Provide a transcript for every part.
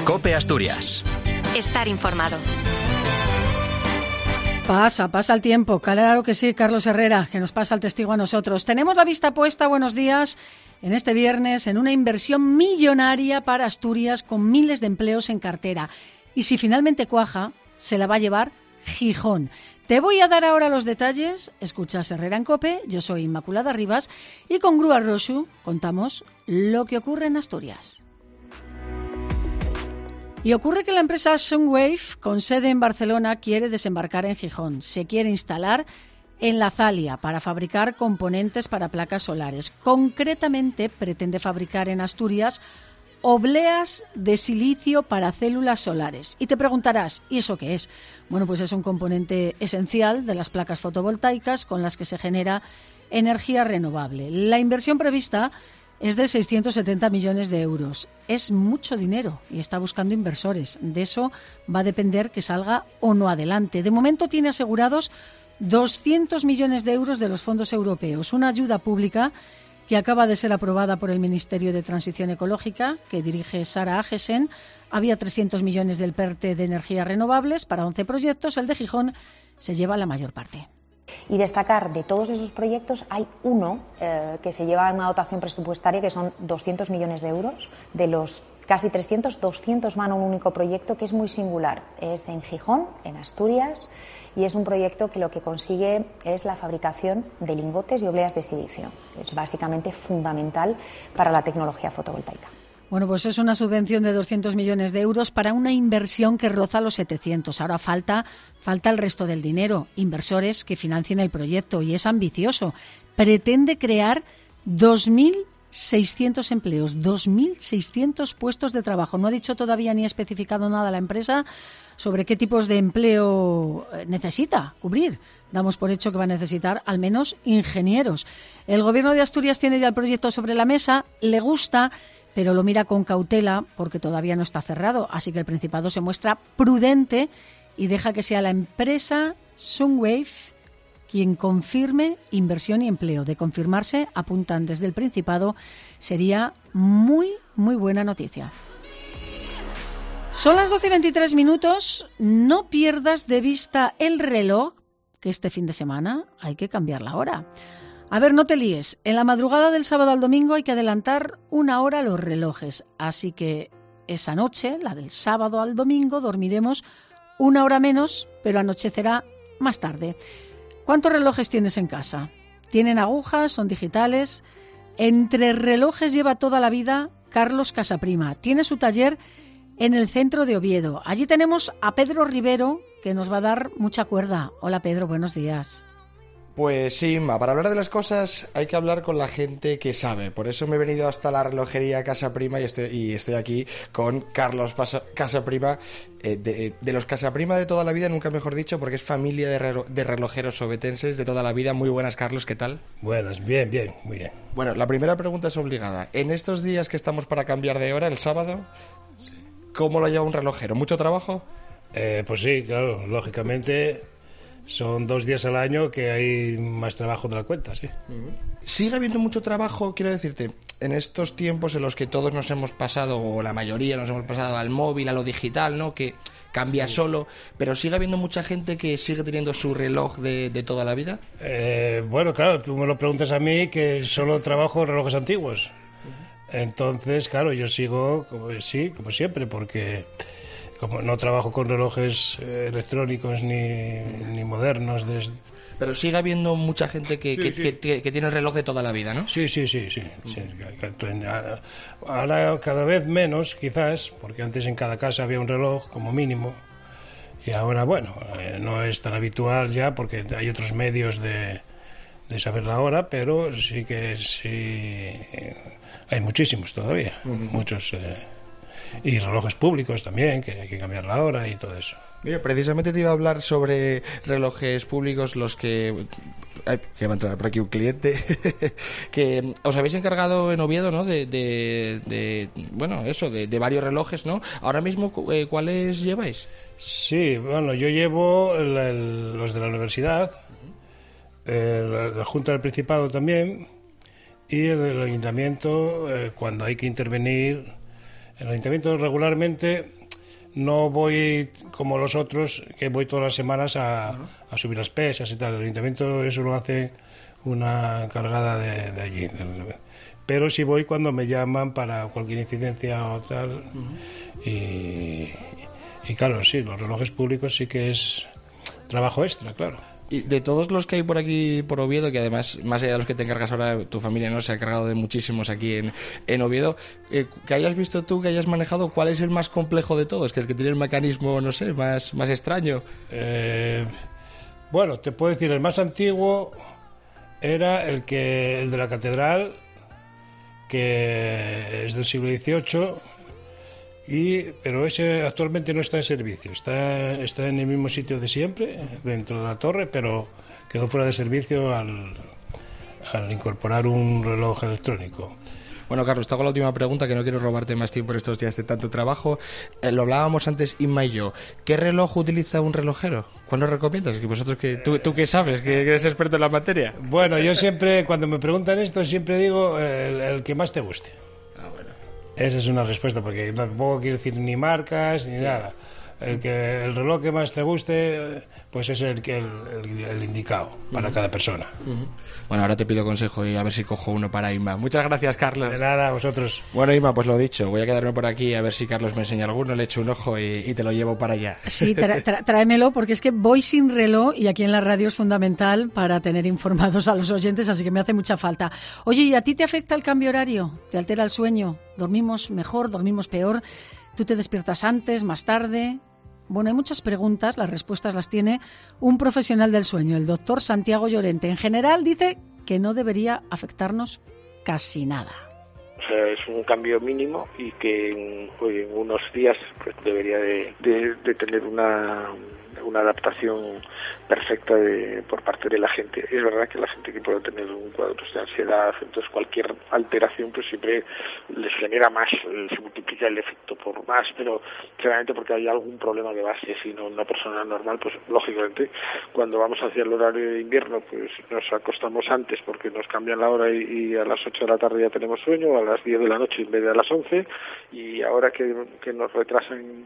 COPE Asturias. Estar informado. Pasa el tiempo, claro que sí, Carlos Herrera, que nos pasa el testigo a nosotros. Tenemos la vista puesta, buenos días, en este viernes, en una inversión millonaria para Asturias con miles de empleos en cartera. Y si finalmente cuaja, se la va a llevar Gijón. Te voy a dar ahora los detalles. Escuchas Herrera en COPE, yo soy Inmaculada Rivas y con Grúa Rosu contamos lo que ocurre en Asturias. Y ocurre que la empresa Sunwave, con sede en Barcelona, quiere desembarcar en Gijón. Se quiere instalar en La Zalia para fabricar componentes para placas solares. Concretamente, pretende fabricar en Asturias obleas de silicio para células solares. Y te preguntarás, ¿y eso qué es? Bueno, pues es un componente esencial de las placas fotovoltaicas con las que se genera energía renovable. La inversión prevista es de 670 millones de euros. Es mucho dinero y está buscando inversores. De eso va a depender que salga o no adelante. De momento tiene asegurados 200 millones de euros de los fondos europeos, una ayuda pública que acaba de ser aprobada por el Ministerio de Transición Ecológica, que dirige Sara Agesen. Había 300 millones del PERTE de energías renovables para 11 proyectos. El de Gijón se lleva la mayor parte. Y destacar, de todos esos proyectos hay uno que se lleva una dotación presupuestaria que son 200 millones de euros. De los casi 300, 200 van a un único proyecto que es muy singular. Es en Gijón, en Asturias, y es un proyecto que lo que consigue es la fabricación de lingotes y obleas de silicio. Es básicamente fundamental para la tecnología fotovoltaica. Bueno, pues es una subvención de 200 millones de euros para una inversión que roza los 700. Ahora falta el resto del dinero, inversores que financien el proyecto, y es ambicioso. Pretende crear 2.600 empleos, 2.600 puestos de trabajo. No ha dicho todavía ni ha especificado nada la empresa sobre qué tipos de empleo necesita cubrir. Damos por hecho que va a necesitar al menos ingenieros. El Gobierno de Asturias tiene ya el proyecto sobre la mesa, le gusta, pero lo mira con cautela porque todavía no está cerrado. Así que el Principado se muestra prudente y deja que sea la empresa Sunwave quien confirme inversión y empleo. De confirmarse, apuntan desde el Principado, sería muy, muy buena noticia. Son las 12:23. No pierdas de vista el reloj, que este fin de semana hay que cambiar la hora. A ver, no te líes. En la madrugada del sábado al domingo hay que adelantar 1 hora los relojes. Así que esa noche, la del sábado al domingo, dormiremos 1 hora menos, pero anochecerá más tarde. ¿Cuántos relojes tienes en casa? ¿Tienen agujas? ¿Son digitales? Entre relojes lleva toda la vida Carlos Casaprima. Tiene su taller en el centro de Oviedo. Allí tenemos a Pedro Rivero, que nos va a dar mucha cuerda. Hola Pedro, buenos días. Pues sí, para hablar de las cosas hay que hablar con la gente que sabe. Por eso me he venido hasta la relojería Casaprima y estoy aquí con Carlos Casaprima, de los Casaprima de toda la vida, nunca mejor dicho, porque es familia de relojeros ovetenses de toda la vida. Muy buenas, Carlos, ¿qué tal? Buenas, bien, muy bien. Bueno, la primera pregunta es obligada. En estos días que estamos para cambiar de hora, el sábado, ¿cómo lo lleva un relojero? ¿Mucho trabajo? Pues sí, claro, lógicamente son 2 días al año que hay más trabajo de la cuenta, sí. Sigue habiendo mucho trabajo, quiero decirte, en estos tiempos en los que todos nos hemos pasado, o la mayoría nos hemos pasado al móvil, a lo digital, ¿no? Que cambia solo, pero sigue habiendo mucha gente que sigue teniendo su reloj de toda la vida. Bueno, claro, tú me lo preguntas a mí, que solo trabajo en relojes antiguos. Entonces, claro, yo sigo como siempre, porque como no trabajo con relojes electrónicos ni modernos. Pero sigue habiendo mucha gente que tiene el reloj de toda la vida, ¿no? Sí. Ahora cada vez menos, quizás, porque antes en cada casa había un reloj como mínimo. Y ahora, bueno, no es tan habitual ya porque hay otros medios de saber la hora, pero sí hay muchísimos todavía, muchos. Y relojes públicos también, que hay que cambiar la hora y todo eso. Mira, precisamente te iba a hablar sobre relojes públicos, los que va a entrar por aquí un cliente, que os habéis encargado en Oviedo, ¿no? De varios relojes, ¿no? Ahora mismo, ¿cuáles lleváis? Sí, bueno, yo llevo los de la universidad, la Junta del Principado también, y el del Ayuntamiento, cuando hay que intervenir En el ayuntamiento regularmente no voy como los otros, que voy todas las semanas a subir las pesas y tal. El ayuntamiento eso lo hace una encargada de allí. Pero sí voy cuando me llaman para cualquier incidencia o tal. Y claro, sí, los relojes públicos sí que es trabajo extra, claro. Y de todos los que hay por aquí, por Oviedo, que además, más allá de los que te encargas ahora, tu familia no se ha encargado de muchísimos aquí en Oviedo, que hayas visto tú, que hayas manejado, ¿cuál es el más complejo de todos? Que el que tiene el mecanismo, no sé, más extraño. Bueno, te puedo decir, el más antiguo era el de la catedral, que es del siglo XVIII, pero ese actualmente no está en servicio, está en el mismo sitio de siempre, dentro de la torre, pero quedó fuera de servicio al incorporar un reloj electrónico. Bueno, Carlos, te hago la última pregunta, que no quiero robarte más tiempo en estos días de tanto trabajo. Lo hablábamos antes, Inma y yo. ¿Qué reloj utiliza un relojero? ¿Cuál nos recomiendas? Vosotros, tú que sabes, que eres experto en la materia. Bueno, yo siempre, cuando me preguntan esto, siempre digo el que más te guste. Bueno. Esa es una respuesta, porque tampoco quiero decir ni marcas ni nada. El reloj que más te guste, pues es el indicado para cada persona. Bueno, ahora te pido consejo y a ver si cojo uno para Inma. Muchas gracias, Carlos. De nada, a vosotros. Bueno, Inma, pues lo dicho, voy a quedarme por aquí a ver si Carlos me enseña alguno, le echo un ojo y te lo llevo para allá. Sí, tráemelo, porque es que voy sin reloj y aquí en la radio es fundamental para tener informados a los oyentes, así que me hace mucha falta. Oye, ¿y a ti te afecta el cambio horario? ¿Te altera el sueño? ¿Dormimos mejor? ¿Dormimos peor? ¿Tú te despiertas antes, más tarde? Bueno, hay muchas preguntas, las respuestas las tiene un profesional del sueño, el doctor Santiago Llorente. En general dice que no debería afectarnos casi nada. O sea, es un cambio mínimo y que en unos días pues debería de tener una adaptación perfecta por parte de la gente. Es verdad que la gente que puede tener un cuadro de ansiedad, entonces cualquier alteración pues siempre les genera más, se multiplica el efecto por más, pero claramente porque hay algún problema de base. Si no, una persona normal, pues lógicamente cuando vamos hacia el horario de invierno pues nos acostamos antes porque nos cambian la hora y a las 8 de la tarde ya tenemos sueño, a las 10 de la noche en vez de a las 11, y ahora que nos retrasan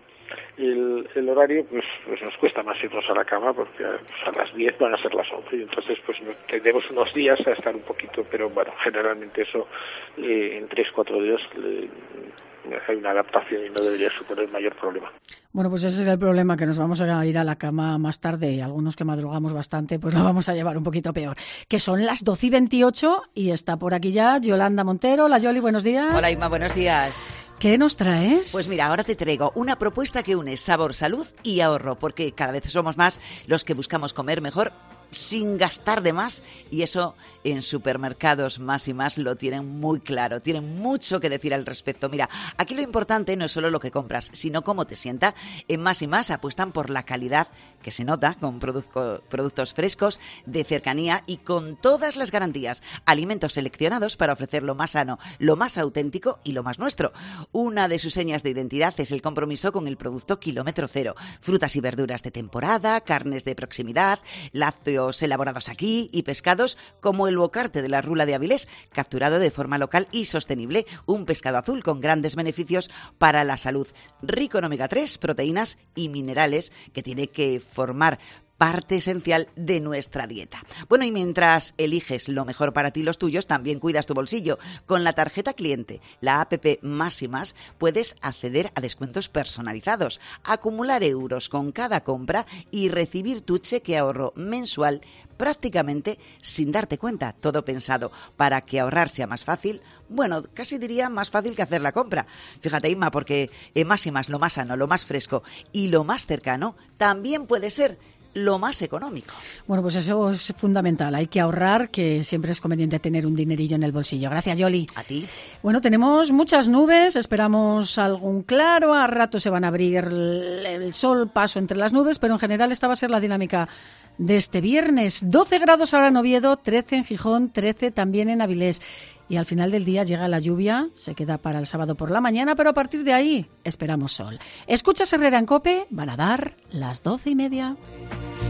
el horario, pues nos cuesta más irnos a la cama porque a las 10 van a ser las 11 y entonces pues tendremos unos días a estar un poquito, pero bueno, generalmente eso en 3-4 días hay una adaptación y no debería suponer mayor problema. Bueno, pues ese es el problema, que nos vamos a ir a la cama más tarde y algunos que madrugamos bastante, pues lo vamos a llevar un poquito peor. Que son las 12:28 y está por aquí ya Yolanda Montero. Hola, Yoli, buenos días. Hola, Inma, buenos días. ¿Qué nos traes? Pues mira, ahora te traigo una propuesta que une sabor, salud y ahorro, porque cada vez somos más los que buscamos comer mejor sin gastar de más, y eso en supermercados Más y Más lo tienen muy claro, tienen mucho que decir al respecto. Mira, aquí lo importante no es solo lo que compras, sino cómo te sienta. En Más y Más apuestan por la calidad que se nota, con productos frescos, de cercanía y con todas las garantías. Alimentos seleccionados para ofrecer lo más sano, lo más auténtico y lo más nuestro. Una de sus señas de identidad es el compromiso con el producto kilómetro cero. Frutas y verduras de temporada, carnes de proximidad, lácteos elaborados aquí y pescados como el bocarte de la Rula de Avilés, capturado de forma local y sostenible, un pescado azul con grandes beneficios para la salud, rico en omega 3, proteínas y minerales, que tiene que formar parte esencial de nuestra dieta. Bueno, y mientras eliges lo mejor para ti y los tuyos, también cuidas tu bolsillo. Con la tarjeta cliente, la APP Más y Más, puedes acceder a descuentos personalizados, acumular euros con cada compra y recibir tu cheque ahorro mensual prácticamente sin darte cuenta. Todo pensado para que ahorrar sea más fácil. Bueno, casi diría más fácil que hacer la compra. Fíjate, Inma, porque en Más y Más lo más sano, lo más fresco y lo más cercano también puede ser lo más económico. Bueno, pues eso es fundamental. Hay que ahorrar, que siempre es conveniente tener un dinerillo en el bolsillo. Gracias, Yoli. A ti. Bueno, tenemos muchas nubes, esperamos algún claro, a rato se van a abrir el sol, paso entre las nubes, pero en general esta va a ser la dinámica de este viernes. 12 grados ahora en Oviedo, 13 en Gijón, 13 también en Avilés. Y al final del día llega la lluvia, se queda para el sábado por la mañana, pero a partir de ahí esperamos sol. Escuchas Herrera en COPE, van a dar las 12:30.